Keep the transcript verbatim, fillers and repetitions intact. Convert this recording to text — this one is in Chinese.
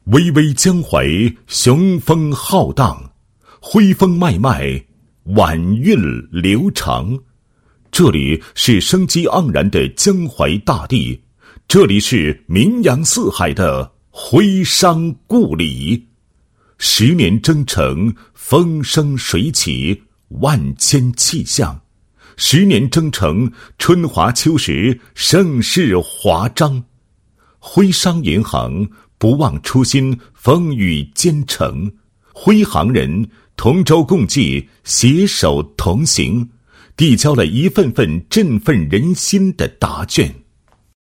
巍巍江淮，雄风浩荡，徽风脉脉，晚韵流长。这里是生机盎然的江淮大地，这里是名扬四海的徽商故里。十年征程，风生水起，万千气象。十年征程，春华秋实，盛世华章。徽商银行不忘初心，风雨兼程。徽行人同舟共济，携手同行，递交了一份份振奋人心的答卷。